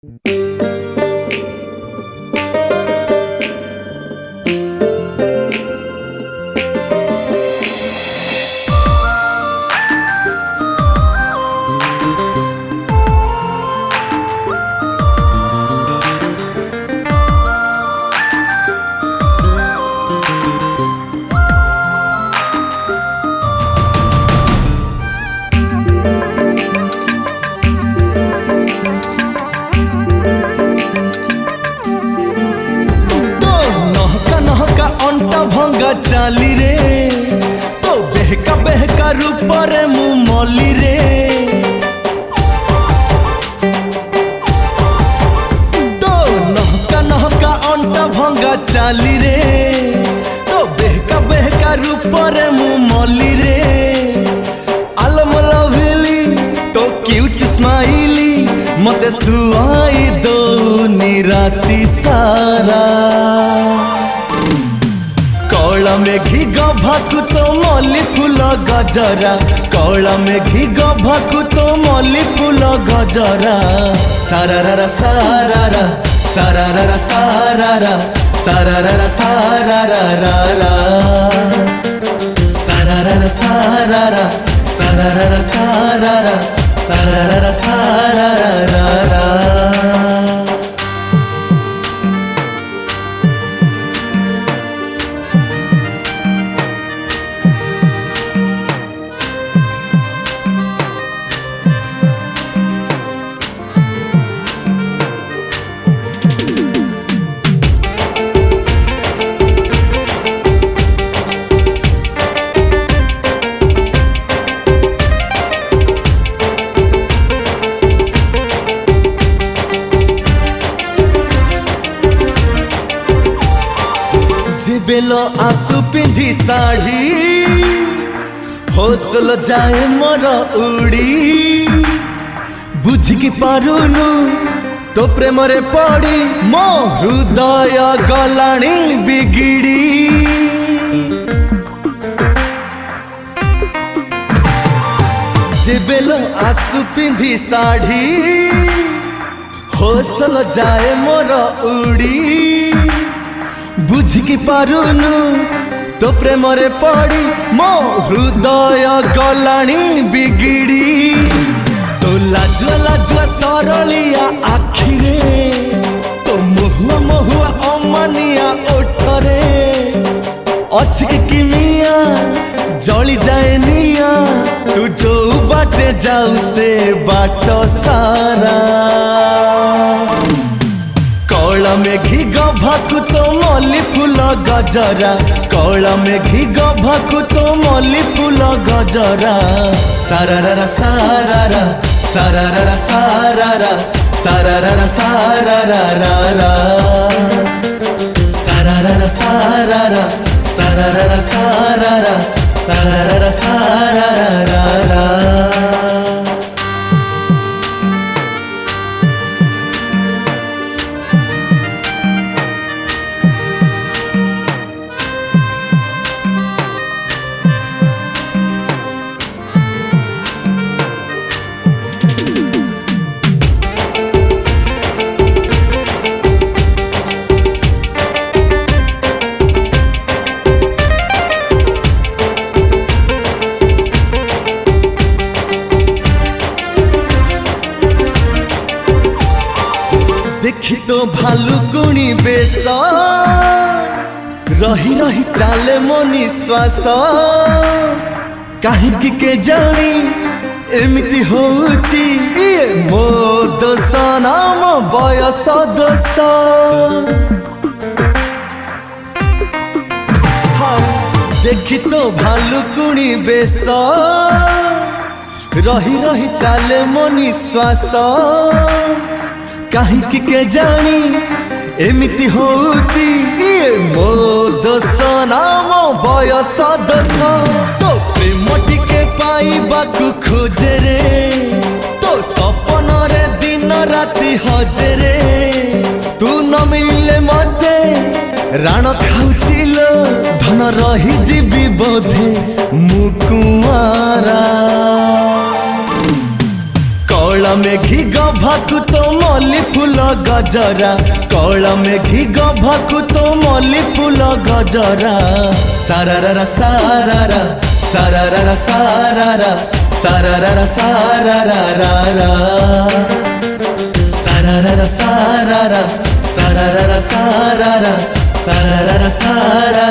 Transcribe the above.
भंगा चाली रे तो बेहका बेहका रूपरे मुँह मली रे तो नहका नहका अंटा भंगा चाली रे तो बेहका बेहका रूपरे मुँह मली रे आलम लभेली तो क्यूट स्माइली मते सुआई दो निराती सारा कौला मेघी गभाकु तो मल्ली फूल गजरा कौला मेघी गभाकु तो मल्ली फूल गजरा सारारा सारारा सारारा सारारा सारारा सारारा सारारा सारारा सारारा सारारा सारारा सारारा बेलो आसु पिंधी साड़ी हौसल जाए मोर उड़ी बुझी पारुनु तो प्रेम रे पड़ी मो हृदय गलाणी बिगिड़ी बेलो आसु पिंधी साड़ी हौसल जाए मोर उड़ी बुझी पारुनु तो प्रेम रे पड़ी मो हृदय गलाणी बिगिड़ी तो लाजुआ लाजुआ सरलिया आखिरे तो महुआ महुआ अमानिया ओठरे अच्छी किमिया जली जाए निया तू जो बाटे जाऊ से बाट सारा कौला मेघी गभाकु तो मल्ली फूल गजरा कौला मेघी गभाकु तो मल्ली फूल गजरा सारारा सारारा सारारा सारारा सारारा सारारा सारारा सारारा सारारा सारारा सारारा सारारा देखी तो भालुकुणी बेश रही रही चाले मो निश्वास कहीं के जानी एमती होची मो दोष नाम बयस दोष देखी तो भालुकुणी बेश रही रही चाले मो निश्वास कहीं के जानी एमती होची मो दोष नाम बयस दोष तो प्रेम टिके पाइबाकु खोजे रे तो सपन रे दिन राति हजे रे तू न मिले मते राण खाउचिल धन रही जीवी बोधे मुकुआरा कला मेघी गभाकु तो मल्ली फूल गजरा कला मेघी गभाकु तो मल्ली फूल गजरा सारारा सारारा सारारा सारारा सारारा सारारा सारारा सारारा सारारा सारारा सारारा सारारा